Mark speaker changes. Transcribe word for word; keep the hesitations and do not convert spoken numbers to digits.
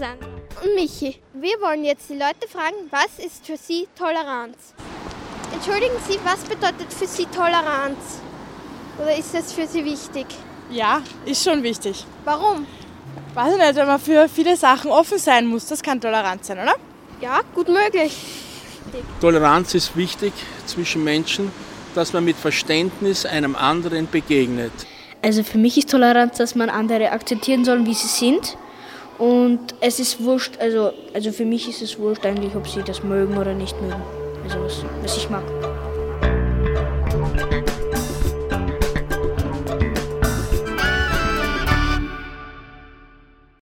Speaker 1: Sandra. Und Michi. Wir wollen jetzt die Leute fragen, was ist für sie Toleranz? Entschuldigen Sie, was bedeutet für Sie Toleranz? Oder ist das für Sie wichtig?
Speaker 2: Ja, ist schon wichtig.
Speaker 1: Warum?
Speaker 2: Weiß ich nicht, wenn man für viele Sachen offen sein muss, das kann Toleranz sein, oder?
Speaker 1: Ja, gut möglich.
Speaker 3: Toleranz ist wichtig zwischen Menschen, dass man mit Verständnis einem anderen begegnet.
Speaker 4: Also für mich ist Toleranz, dass man andere akzeptieren soll, wie sie sind. Und es ist wurscht, also, also für mich ist es wurscht eigentlich, ob sie das mögen oder nicht mögen. Also was, was ich mag.